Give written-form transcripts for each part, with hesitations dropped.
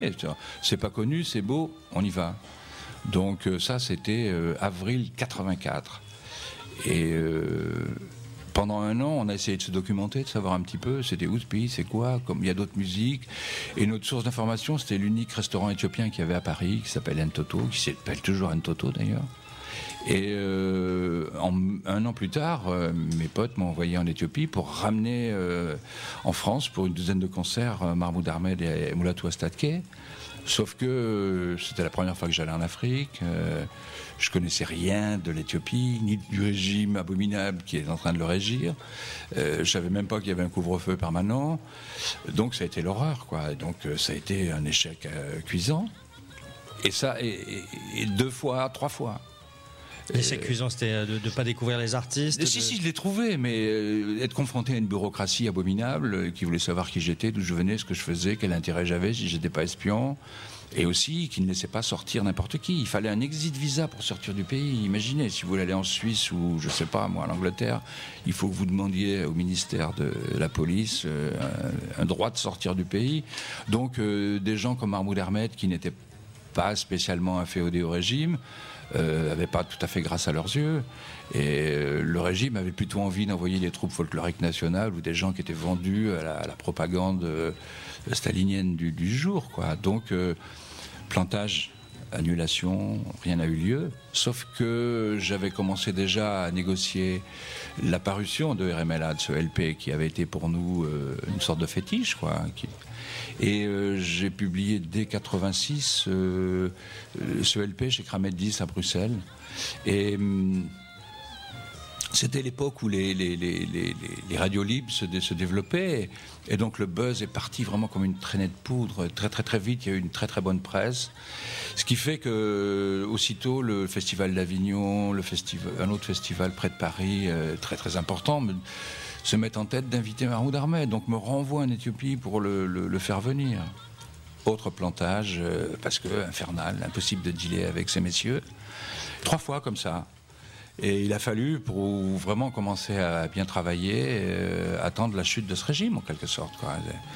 C'est pas connu, c'est beau, on y va. Donc ça, c'était avril 84. Et pendant un an, on a essayé de se documenter, de savoir un petit peu, c'était où ce pays, c'est quoi, comme il y a d'autres musiques. Et notre source d'information, c'était l'unique restaurant éthiopien qu'il y avait à Paris, qui s'appelle Ntoto, qui s'appelle toujours Ntoto d'ailleurs. Et un an plus tard, mes potes m'ont envoyé en Éthiopie pour ramener en France pour une douzaine de concerts Mahmoud Ahmed et Mulatu Astatke. Sauf que c'était la première fois que j'allais en Afrique. Je connaissais rien de l'Éthiopie, ni du régime abominable qui est en train de le régir. Je savais même pas qu'il y avait un couvre-feu permanent. Donc ça a été l'horreur, quoi. Donc ça a été un échec cuisant. Et ça, et 2 fois, 3 fois. L'échec cuisant, c'était de ne pas découvrir les artistes. Si, je l'ai trouvé, mais être confronté à une bureaucratie abominable qui voulait savoir qui j'étais, d'où je venais, ce que je faisais, quel intérêt j'avais, si j'étais pas espion, et aussi qui ne laissait pas sortir n'importe qui. Il fallait un exit visa pour sortir du pays. Imaginez, si vous voulez aller en Suisse ou, je sais pas, moi, en Angleterre, il faut que vous demandiez au ministère de la police un droit de sortir du pays. Donc, des gens comme Mahmoud Ahmed, qui n'étaient pas spécialement inféodés au régime, n'avaient pas tout à fait grâce à leurs yeux. Et le régime avait plutôt envie d'envoyer des troupes folkloriques nationales ou des gens qui étaient vendus à la propagande stalinienne du jour, quoi. Donc, plantage, annulation, rien n'a eu lieu. Sauf que j'avais commencé déjà à négocier la parution de RMLA, de ce LP, qui avait été pour nous une sorte de fétiche, quoi. Et j'ai publié dès 86 ce LP chez Kramet 10 à Bruxelles. Et c'était l'époque où les radios libres se développaient. Et donc le buzz est parti vraiment comme une traînée de poudre. Très très très vite, il y a eu une très très bonne presse. Ce qui fait que aussitôt le Festival d'Avignon, un autre festival près de Paris, très très important, se mettent en tête d'inviter Mahmoud Ahmed, donc me renvoie en Éthiopie pour le faire venir. Autre plantage, parce que infernal, impossible de dealer avec ces messieurs. 3 fois comme ça. Et il a fallu, pour vraiment commencer à bien travailler, attendre la chute de ce régime, en quelque sorte, quoi.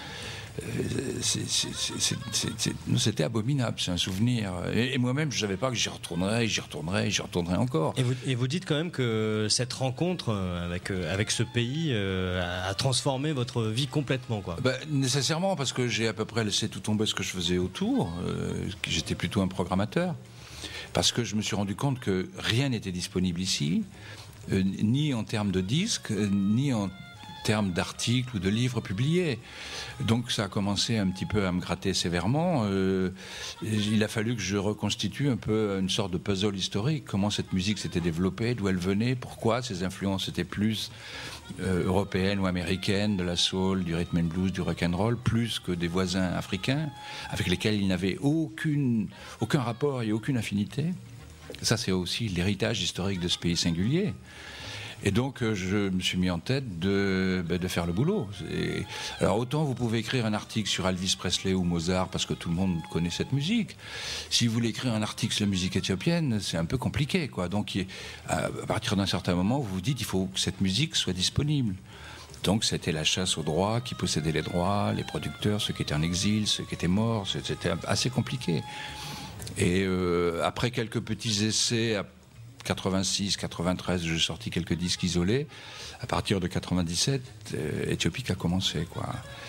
C'était abominable, c'est un souvenir. Et moi-même, je ne savais pas que j'y retournerais encore. Et vous dites quand même que cette rencontre avec ce pays a transformé votre vie complètement, quoi. Nécessairement, parce que j'ai à peu près laissé tout tomber ce que je faisais autour. J'étais plutôt un programmateur. Parce que je me suis rendu compte que rien n'était disponible ici, ni en termes de disques, ni en termes d'articles ou de livres publiés. Donc ça a commencé un petit peu à me gratter sévèrement. Il a fallu que je reconstitue un peu une sorte de puzzle historique. Comment cette musique s'était développée, d'où elle venait, pourquoi ces influences étaient plus européennes ou américaines, de la soul, du rhythm and blues, du rock and roll, plus que des voisins africains avec lesquels il n'avait aucun rapport et aucune affinité. Ça, c'est aussi l'héritage historique de ce pays singulier. Et donc, je me suis mis en tête de faire le boulot. Alors, autant vous pouvez écrire un article sur Elvis Presley ou Mozart, parce que tout le monde connaît cette musique. Si vous voulez écrire un article sur la musique éthiopienne, c'est un peu compliqué, quoi. Donc, à partir d'un certain moment, vous vous dites, il faut que cette musique soit disponible. Donc, c'était la chasse aux droits, qui possédait les droits, les producteurs, ceux qui étaient en exil, ceux qui étaient morts. C'était assez compliqué. Et après quelques petits essais, 86, 93, j'ai sorti quelques disques isolés. À partir de 97, Éthiopique a commencé, quoi.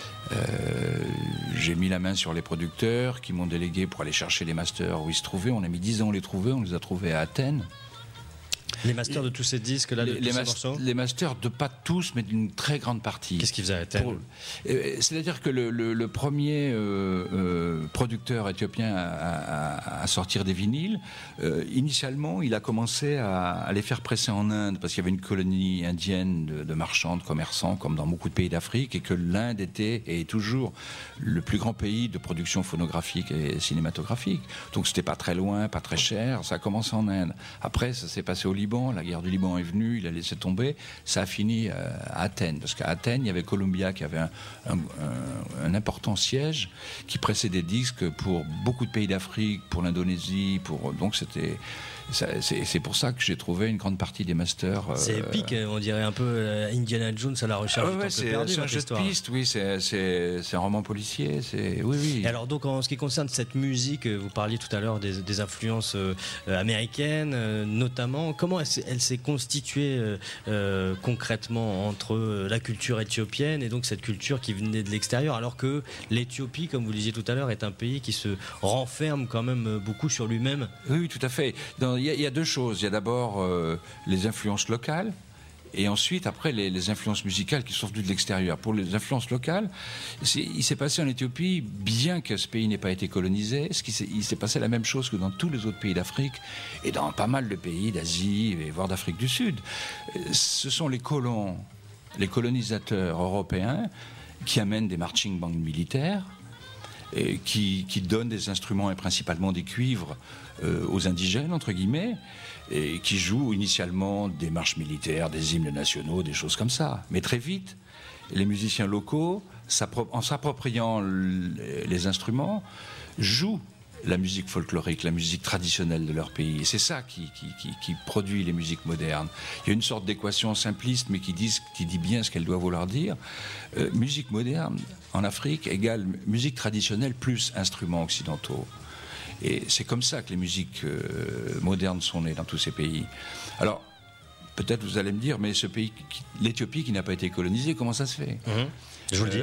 J'ai mis la main sur les producteurs qui m'ont délégué pour aller chercher les masters où ils se trouvaient. On a mis 10 ans à les trouver, on les a trouvés à Athènes. Les masters de tous ces disques-là, les masters de pas tous, mais d'une très grande partie. Qu'est-ce qu'ils faisaient à Athènes ? C'est-à-dire que le premier producteur éthiopien à sortir des vinyles, initialement, il a commencé à les faire presser en Inde, parce qu'il y avait une colonie indienne de marchands, de commerçants, comme dans beaucoup de pays d'Afrique, et que l'Inde était et est toujours le plus grand pays de production phonographique et cinématographique. Donc c'était pas très loin, pas très cher, ça a commencé en Inde. Après, ça s'est passé au Liban, la guerre du Liban est venue, il a laissé tomber, ça a fini à Athènes, parce qu'à Athènes, il y avait Columbia qui avait un important siège, qui pressait des disques disques pour beaucoup de pays d'Afrique, pour l'Indonésie, donc c'est pour ça que j'ai trouvé une grande partie des masters. C'est épique, on dirait un peu Indiana Jones à la recherche du temple perdu. C'est un jeu de piste, oui, c'est un roman policier, oui. Et alors donc en ce qui concerne cette musique, vous parliez tout à l'heure des influences américaines, notamment. Comment elle s'est constituée concrètement entre la culture éthiopienne et donc cette culture qui venait de l'extérieur, alors que l'Éthiopie, comme vous le disiez tout à l'heure, est un pays qui se renferme quand même beaucoup sur lui-même. Oui, tout à fait. Il y a deux choses. Il y a d'abord les influences locales, et ensuite, après, les influences musicales qui sont venues de l'extérieur. Pour les influences locales, il s'est passé en Éthiopie, bien que ce pays n'ait pas été colonisé, il s'est passé la même chose que dans tous les autres pays d'Afrique et dans pas mal de pays d'Asie, et voire d'Afrique du Sud. Ce sont les colons, les colonisateurs européens qui amènent des marching bands militaires, et qui donnent des instruments et principalement des cuivres aux indigènes, entre guillemets, et qui jouent initialement des marches militaires, des hymnes nationaux, des choses comme ça. Mais très vite, les musiciens locaux, en s'appropriant les instruments, jouent la musique folklorique, la musique traditionnelle de leur pays. Et c'est ça qui produit les musiques modernes. Il y a une sorte d'équation simpliste, mais qui dit bien ce qu'elle doit vouloir dire. Musique moderne en Afrique égale musique traditionnelle plus instruments occidentaux. Et c'est comme ça que les musiques modernes sont nées dans tous ces pays. Alors, peut-être vous allez me dire, mais ce pays, l'Éthiopie qui n'a pas été colonisée, comment ça se fait ? Je vous le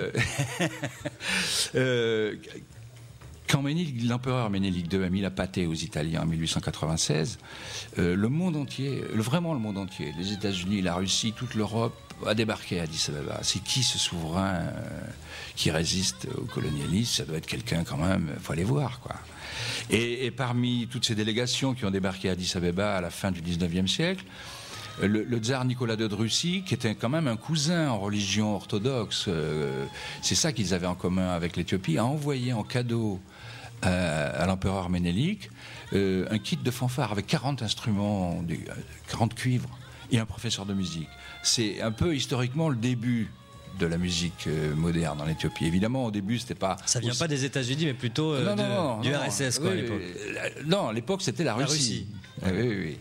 dis. Quand l'empereur Ménélique II a mis la pâtée aux Italiens en 1896, le monde entier, vraiment le monde entier, les États-Unis, la Russie, toute l'Europe, a débarqué à Addis Abeba. C'est qui ce souverain qui résiste au colonialisme ? Ça doit être quelqu'un quand même, il faut aller voir, quoi. Et parmi toutes ces délégations qui ont débarqué à Addis Abeba à la fin du 19e siècle, le tsar Nicolas II de Russie, qui était quand même un cousin en religion orthodoxe, c'est ça qu'ils avaient en commun avec l'Éthiopie, a envoyé en cadeau à l'empereur Ménélique un kit de fanfare avec 40 instruments, 40 cuivres et un professeur de musique. C'est un peu historiquement le début de la musique moderne en Éthiopie. Évidemment, au début, c'était pas... Ça vient pas des États-Unis, mais plutôt du RSS, quoi, à l'époque. Non, à l'époque, c'était la Russie. Oui.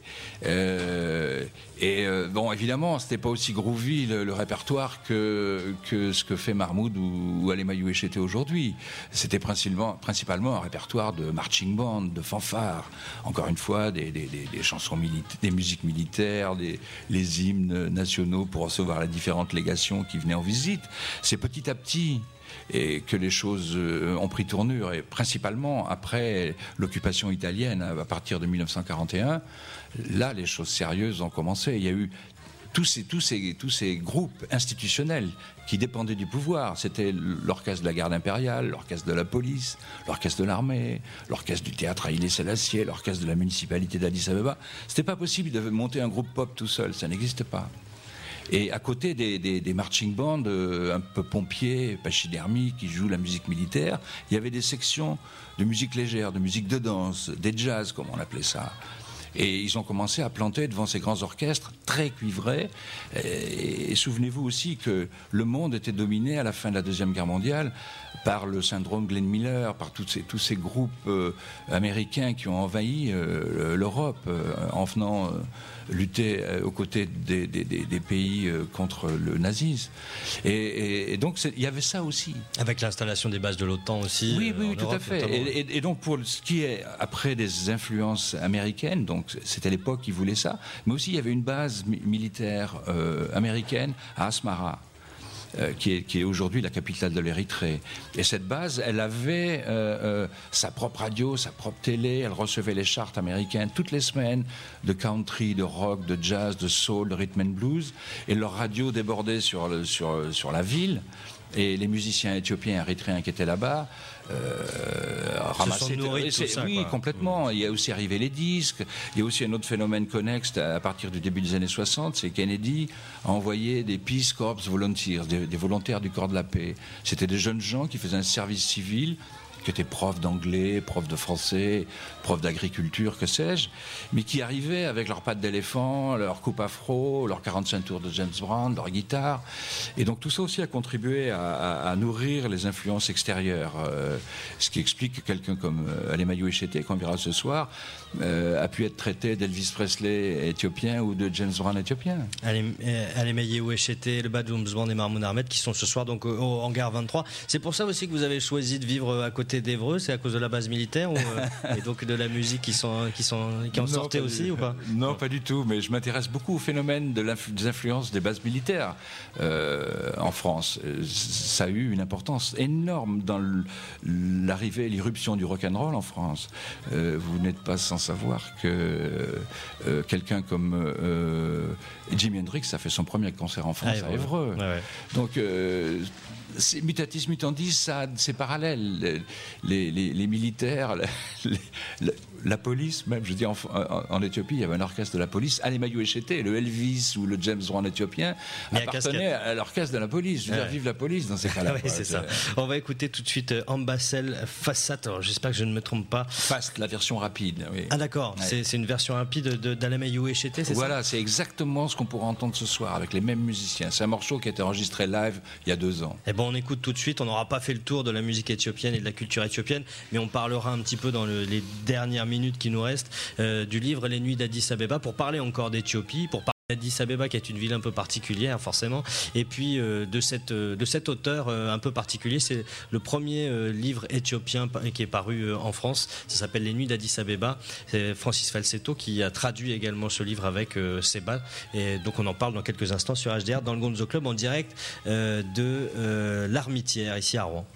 Bon, évidemment, c'était pas aussi groovy le répertoire que ce que fait Mahmoud ou Alema Yueshete aujourd'hui. C'était principalement un répertoire de marching band, de fanfare. Encore une fois, des chansons militaires, des musiques militaires, les hymnes nationaux pour recevoir les différentes légations qui venaient en visite. C'est petit à petit et que les choses ont pris tournure, et principalement après l'occupation italienne à partir de 1941, là les choses sérieuses ont commencé. Il y a eu tous ces groupes institutionnels qui dépendaient du pouvoir. C'était l'orchestre de la garde impériale, l'orchestre de la police, l'orchestre de l'armée, l'orchestre du théâtre Haïlé Sélassié, l'orchestre de la municipalité d'Addis Abeba. C'était pas possible de monter un groupe pop tout seul, ça n'existe pas. Et à côté des marching bands un peu pompiers, pachydermiques, qui jouent la musique militaire, il y avait des sections de musique légère, de musique de danse, des jazz, comme on appelait ça. Et ils ont commencé à planter devant ces grands orchestres très cuivrés. Et souvenez-vous aussi que le monde était dominé à la fin de la Deuxième Guerre mondiale par le syndrome Glenn Miller, par tous ces groupes américains qui ont envahi l'Europe en venant lutter aux côtés des pays contre le nazisme. Et donc il y avait ça aussi. Avec l'installation des bases de l'OTAN aussi. Oui, tout à fait. Et donc pour ce qui est après des influences américaines, donc c'était l'époque qui voulait ça, mais aussi il y avait une base militaire américaine à Asmara. Qui est aujourd'hui la capitale de l'Érythrée. Et cette base, elle avait sa propre radio, sa propre télé, elle recevait les charts américaines toutes les semaines de country, de rock, de jazz, de soul, de rhythm and blues, et leur radio débordait sur la ville, et les musiciens éthiopiens et érythréens qui étaient là-bas ramassaient ça, oui, quoi. Complètement. Il y a aussi arrivé les disques. Il y a aussi un autre phénomène connexe à partir du début des années 60, c'est Kennedy a envoyé des Peace Corps Volunteers, des volontaires du corps de la paix. C'était des jeunes gens qui faisaient un service civil qui étaient profs d'anglais, profs de français, profs d'agriculture, que sais-je, mais qui arrivaient avec leurs pattes d'éléphant, leur coupe afro, leurs 45 tours de James Brown, leur guitare. Et donc tout ça aussi a contribué à nourrir les influences extérieures. Ce qui explique que quelqu'un comme Alemayehu Eshete, qu'on verra ce soir, a pu être traité d'Elvis Presley éthiopien ou de James Brown éthiopien. Alemayehu Eshete, le Bad James Brown et Mahmoud Ahmed qui sont ce soir donc au hangar 23. C'est pour ça aussi que vous avez choisi de vivre à côté d'Évreux, c'est à cause de la base militaire et donc de la musique qui en sortait aussi ou pas? Non, pas du tout, mais je m'intéresse beaucoup au phénomène des influences des bases militaires en France. Ça a eu une importance énorme dans l'arrivée et l'irruption du rock'n'roll en France. Vous n'êtes pas sans savoir que quelqu'un comme Jimi Hendrix a fait son premier concert en France à Évreux. Ouais. Donc mutatis mutandis, ça, c'est parallèle. Les militaires, la police, même, je dis en Éthiopie, il y avait un orchestre de la police. Alemayehu Eshete, le Elvis ou le James Brown éthiopien appartenaient à l'orchestre de la police. Je veux dire, vive la police dans ces cas-là. Oui, c'est ça. On va écouter tout de suite Ambassel Fassat. J'espère que je ne me trompe pas. Fast, la version rapide. Oui. Ah d'accord, c'est une version rapide d'Alemayehu Eshete, c'est ça? Voilà, c'est exactement ce qu'on pourra entendre ce soir avec les mêmes musiciens. C'est un morceau qui a été enregistré live il y a 2 ans. Eh ben, on écoute tout de suite. On n'aura pas fait le tour de la musique éthiopienne et de la culture éthiopienne, mais on parlera un petit peu dans les dernières minutes qui nous restent du livre Les Nuits d'Addis Abeba pour parler encore d'Éthiopie, pour parler d'Addis Abeba qui est une ville un peu particulière forcément, et puis de cet auteur un peu particulier. C'est le premier livre éthiopien qui est paru en France. Ça s'appelle Les Nuits d'Addis Abeba. C'est Francis Falsetto qui a traduit également ce livre avec Seba, et donc on en parle dans quelques instants sur HDR dans le Gonzo Club en direct de l'Armitière ici à Rouen.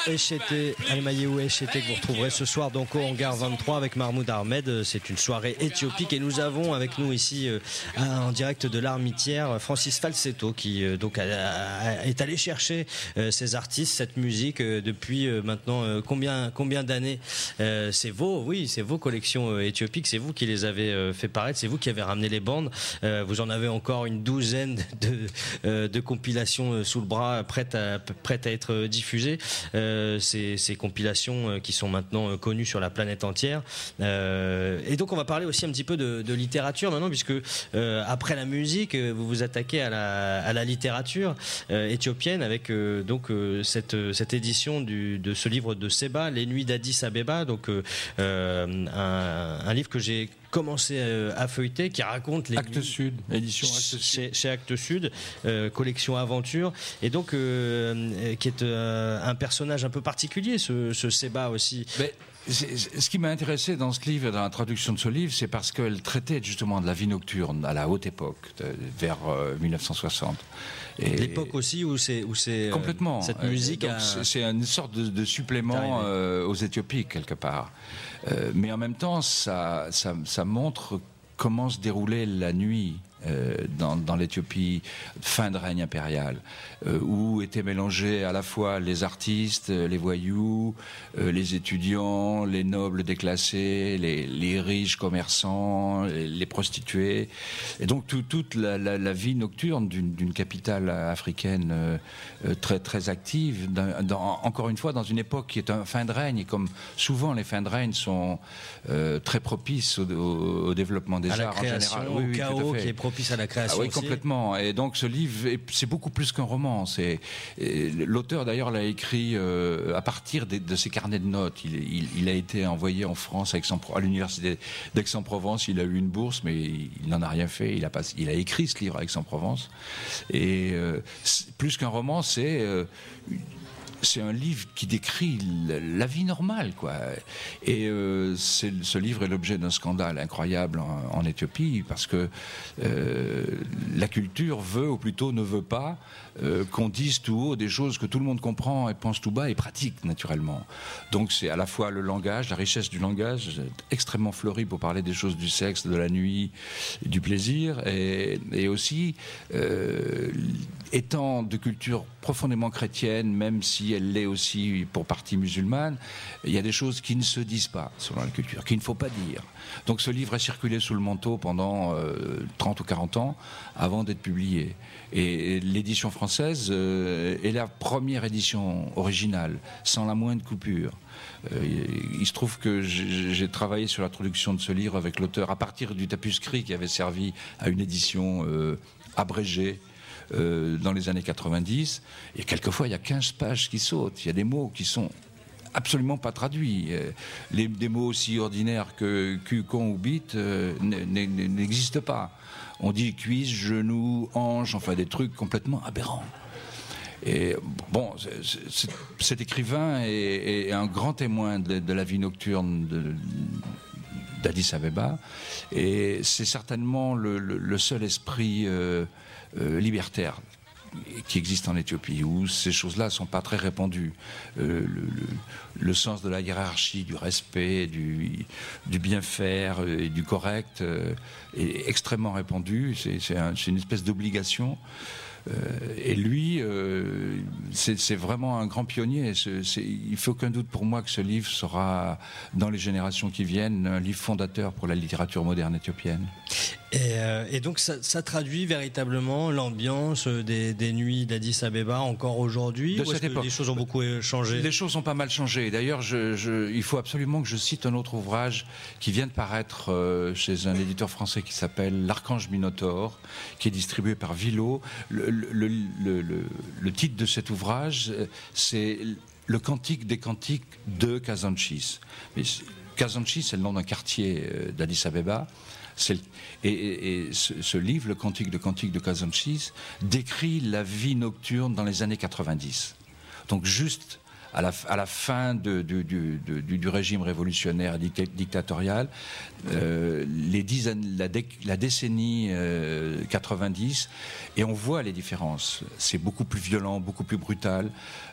Echete, Almayehu Echete, que vous retrouverez ce soir donc au Hangar 23 avec Mahmoud Ahmed. C'est une soirée éthiopique et nous avons avec nous ici en direct de l'Armitière Francis Falsetto qui donc est allé chercher ces artistes, cette musique depuis maintenant combien d'années. C'est vos collections éthiopiques, c'est vous qui les avez fait paraître, c'est vous qui avez ramené les bandes. Vous en avez encore une douzaine de compilations sous le bras prêtes à être diffusées. Ces compilations qui sont maintenant connues sur la planète entière. Et donc on va parler aussi un petit peu de littérature maintenant, puisque après la musique, vous vous attaquez à la littérature éthiopienne avec cette édition de ce livre de Seba, Les Nuits d'Addis Abeba, donc un livre que j'ai commencé à feuilleter, qui raconte les Actes Sud, édition Actes Sud. Chez Actes Sud, collection aventure, et donc qui est un personnage un peu particulier, ce Seba aussi. Mais ce qui m'a intéressé dans ce livre, dans la traduction de ce livre, c'est parce qu'elle traitait justement de la vie nocturne à la haute époque, vers 1960. Et l'époque aussi où c'est complètement cette musique. C'est une sorte de supplément aux Éthiopiques quelque part. Mais en même temps, ça montre comment se déroulait la nuit dans l'Éthiopie, fin de règne impérial, où étaient mélangés à la fois les artistes, les voyous, les étudiants, les nobles déclassés, les riches commerçants, les prostituées, et donc toute la vie nocturne d'une capitale africaine très très active, encore une fois dans une époque qui est un fin de règne, et comme souvent les fins de règne sont très propices au développement des arts en général. Au chaos qui est propice à la création. Oui, complètement. Et donc ce livre, c'est beaucoup plus qu'un roman. L'auteur d'ailleurs l'a écrit à partir de ses carnets de notes. Il a été envoyé en France à l'université d'Aix-en-Provence. Il a eu une bourse, mais il n'en a rien fait. Il a écrit ce livre à Aix-en-Provence. Et plus qu'un roman, c'est un livre qui décrit la vie normale, quoi. Et ce livre est l'objet d'un scandale incroyable en Éthiopie, parce que la culture veut, ou plutôt ne veut pas, qu'on dise tout haut des choses que tout le monde comprend et pense tout bas et pratique naturellement. Donc c'est à la fois le langage, la richesse du langage, extrêmement fleuri pour parler des choses du sexe, de la nuit, du plaisir, et aussi étant de culture profondément chrétienne, même si elle l'est aussi pour partie musulmane, il y a des choses qui ne se disent pas selon la culture, qu'il ne faut pas dire. Donc ce livre a circulé sous le manteau pendant 30 ou 40 ans avant d'être publié. Et l'édition française est la première édition originale, sans la moindre coupure. Il se trouve que j'ai travaillé sur la traduction de ce livre avec l'auteur à partir du tapuscrit qui avait servi à une édition abrégée dans les années 90, et quelquefois il y a 15 pages qui sautent, il y a des mots qui sont absolument pas traduits, des mots aussi ordinaires que cul, con ou bite n'existent pas. On dit cuisse, genou, hanche, enfin des trucs complètement aberrants. Et bon, cet écrivain est un grand témoin de la vie nocturne d'Addis Abeba, et c'est certainement le seul esprit libertaire qui existe en Éthiopie, où ces choses-là ne sont pas très répandues. Le sens de la hiérarchie, du respect, du bien faire et du correct est extrêmement répandu. C'est une espèce d'obligation. Et lui, c'est vraiment un grand pionnier. Il ne fait aucun doute pour moi que ce livre sera, dans les générations qui viennent, un livre fondateur pour la littérature moderne éthiopienne. Et donc ça traduit véritablement l'ambiance des nuits d'Addis Abeba encore aujourd'hui, ou est-ce que les choses ont beaucoup changé? Les choses ont pas mal changé. D'ailleurs, il faut absolument que je cite un autre ouvrage qui vient de paraître chez un éditeur français qui s'appelle L'Archange Minotaure, qui est distribué par Vilo. Le titre de cet ouvrage, c'est Le Cantique des Cantiques de Kazanchis. Kazanchis, c'est le nom d'un quartier d'Addis Abeba. Et ce livre, Le Cantique de Kazanchis, décrit la vie nocturne dans les années 90. Donc juste à la fin du régime révolutionnaire dictatorial, la décennie 90, et on voit les différences. C'est beaucoup plus violent, beaucoup plus brutal.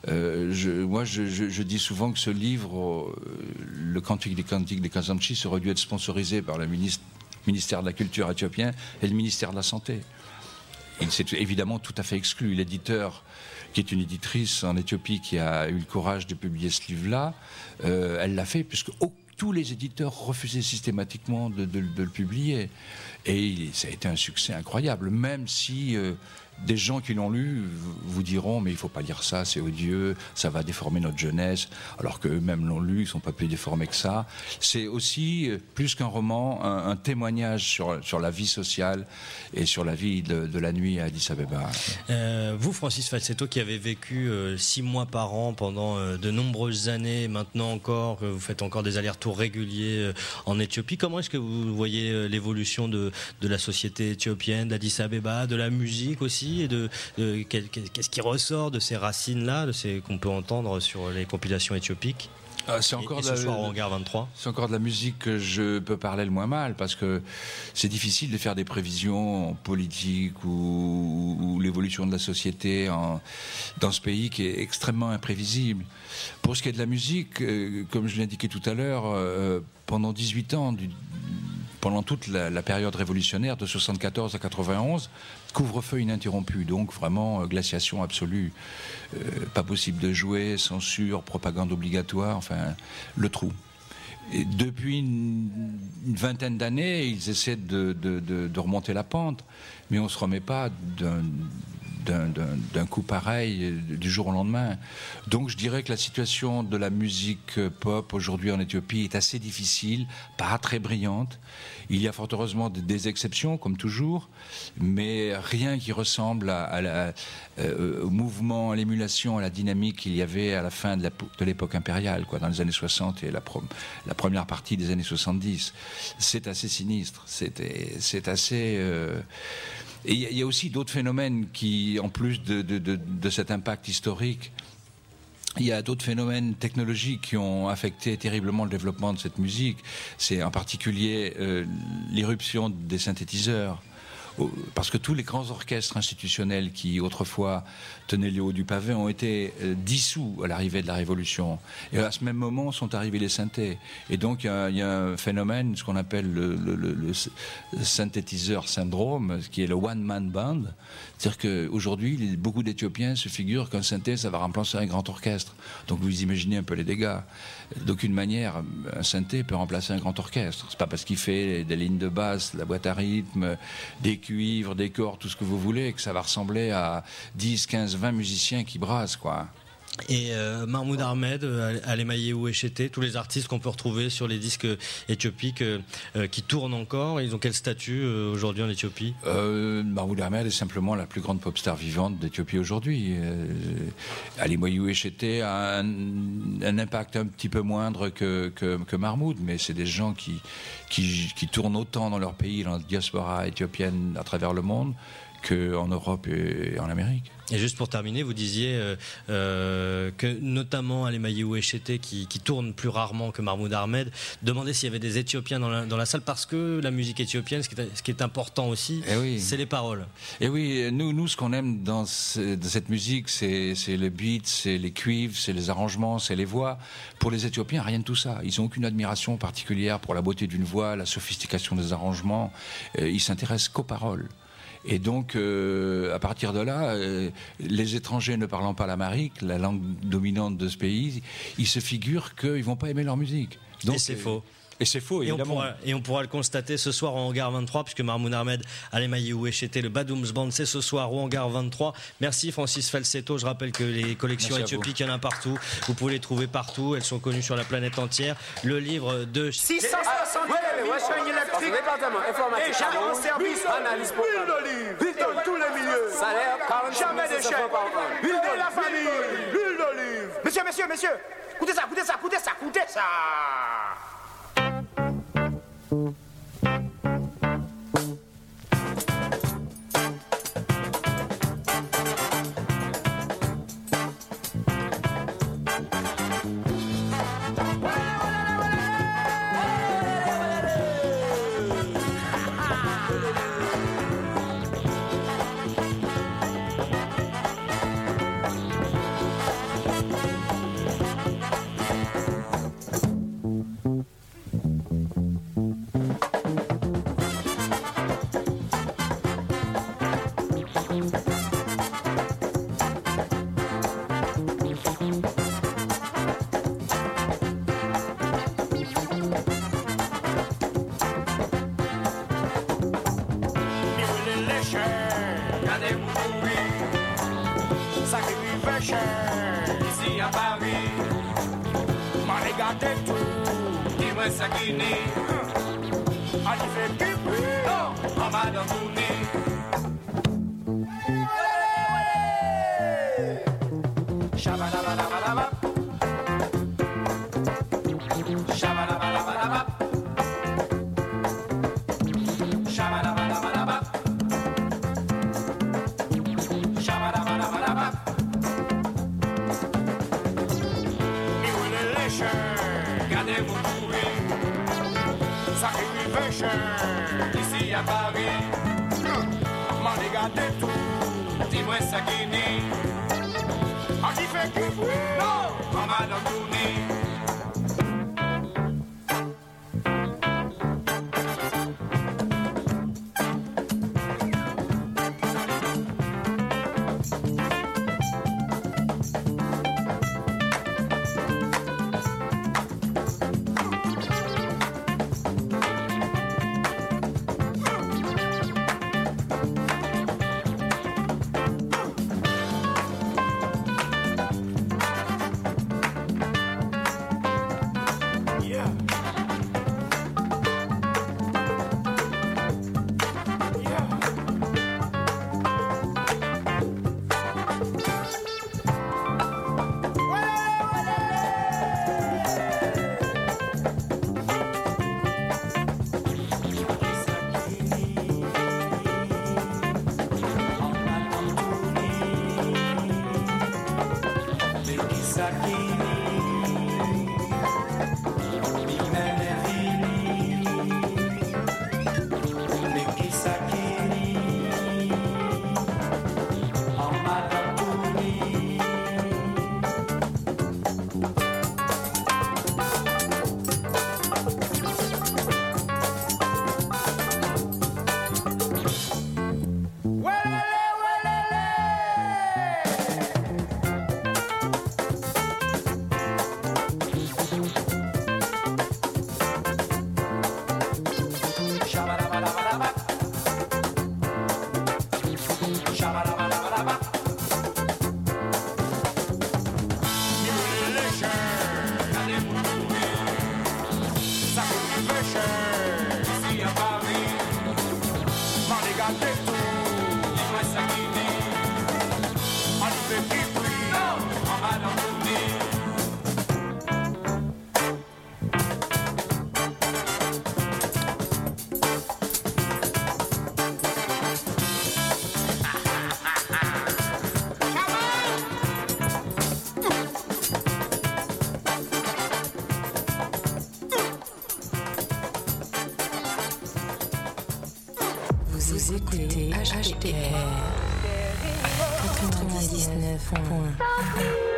Je dis souvent que ce livre, le Cantique des Cantiques des Kazanchi, aurait dû être sponsorisé par le ministère de la Culture éthiopien et le ministère de la Santé. Il s'est évidemment tout à fait exclu. L'éditeur, qui est une éditrice en Éthiopie, qui a eu le courage de publier ce livre-là, elle l'a fait puisque tous les éditeurs refusaient systématiquement de le publier. Et ça a été un succès incroyable, même si des gens qui l'ont lu vous diront mais il ne faut pas lire ça, c'est odieux, ça va déformer notre jeunesse, alors qu'eux-mêmes l'ont lu, ils ne sont pas plus déformés que ça. C'est aussi, plus qu'un roman, un témoignage sur la vie sociale et sur la vie de la nuit à Addis Abeba. Vous, Francis Falsetto, qui avez vécu 6 mois par an pendant de nombreuses années, maintenant encore, que vous faites encore des allers-retours réguliers en Éthiopie, comment est-ce que vous voyez l'évolution de la société éthiopienne, d'Addis Abeba, de la musique aussi, et qu'est-ce qui ressort de ces racines-là, qu'on peut entendre sur les compilations éthiopiques? C'est encore ce soir au Hangar 23. C'est encore de la musique que je peux parler le moins mal, parce que c'est difficile de faire des prévisions politiques ou l'évolution de la société dans ce pays qui est extrêmement imprévisible. Pour ce qui est de la musique, comme je l'ai indiqué tout à l'heure, pendant 18 ans, pendant toute la période révolutionnaire de 74 à 91, couvre-feu ininterrompu, donc vraiment glaciation absolue. Pas possible de jouer, censure, propagande obligatoire, enfin, le trou. Et depuis une vingtaine d'années, ils essaient de remonter la pente, mais on ne se remet pas d'un coup pareil du jour au lendemain. Donc je dirais que la situation de la musique pop aujourd'hui en Éthiopie est assez difficile, pas très brillante. Il y a fort heureusement des exceptions, comme toujours, mais rien qui ressemble au mouvement, à l'émulation, à la dynamique qu'il y avait à la fin de l'époque impériale, dans les années 60 et la première partie des années 70. C'est assez sinistre, c'est assez... Et il y a aussi d'autres phénomènes qui, en plus de cet impact historique, il y a d'autres phénomènes technologiques qui ont affecté terriblement le développement de cette musique. C'est en particulier l'irruption des synthétiseurs. Parce que tous les grands orchestres institutionnels qui autrefois tenaient le haut du pavé ont été dissous à l'arrivée de la Révolution. Et à ce même moment sont arrivés les synthés. Et donc il y a un phénomène, ce qu'on appelle le synthétiseur syndrome, qui est le one-man band. C'est-à-dire qu'aujourd'hui, beaucoup d'Éthiopiens se figurent qu'un synthé, ça va remplacer un grand orchestre. Donc vous imaginez un peu les dégâts. D'aucune manière, un synthé peut remplacer un grand orchestre. C'est pas parce qu'il fait des lignes de basse, la boîte à rythme, des cuivres, des cordes, tout ce que vous voulez, que ça va ressembler à 10, 15, 20 musiciens qui brassent, quoi. Et Mahmoud Ahmed, Alemayehu Eshete, tous les artistes qu'on peut retrouver sur les disques éthiopiques qui tournent encore, ils ont quel statut aujourd'hui en Éthiopie? Mahmoud Ahmed est simplement la plus grande pop star vivante d'Éthiopie aujourd'hui. Alemayehu Eshete a un impact un petit peu moindre que Mahmoud, mais c'est des gens qui tournent autant dans leur pays, dans la diaspora éthiopienne à travers le monde, qu'en Europe et en Amérique. Et juste pour terminer, vous disiez que notamment Alemayehu Eshete, qui tourne plus rarement que Mahmoud Ahmed, demandait s'il y avait des Éthiopiens dans la salle, parce que la musique éthiopienne, ce qui est important aussi, c'est les paroles. Et oui, nous ce qu'on aime dans cette musique, c'est le beat, c'est les cuivres, c'est les arrangements, c'est les voix. Pour les Éthiopiens, rien de tout ça. Ils n'ont aucune admiration particulière pour la beauté d'une voix, la sophistication des arrangements. Ils s'intéressent qu'aux paroles. Et donc, à partir de là, les étrangers ne parlant pas l'amharique, la langue dominante de ce pays, ils se figurent qu'ils ne vont pas aimer leur musique. Donc, et c'est faux. Et c'est faux, évidemment. Et on pourra le constater ce soir au Hangar 23, puisque Mahmoud Ahmed, Alemayehu Eshete, le Badoums Band, c'est ce soir au Hangar 23. Merci Francis Falsetto. Je rappelle que les collections éthiopiques, il y en a partout. Vous pouvez les trouver partout. Elles sont connues sur la planète entière. Le livre de 670 Washing électrique et jamais en service. Analyse pour huile dans tous les milieux. Salaire, jamais d'échec. Huile de la famille. Huile d'olive. Messieurs, écoutez ça. gâté tout. Dis-moi ça qui n'est. On y fait plus bruit. Non, on va dans tout nez. Shabba-dabba-dabba-dabba. Shabba-dabba-dabba-dabba. Shabba-dabba-dabba-dabba. Shabba-dabba-dabba-dabba. Me with a leisure, gardez-vous courir. Sacrification, ici à Paris. M'en gardez tout, dis-moi ça qui n'est. On y fait qui oui, non, on va dans tourner. Vous écoutez HDR 99.1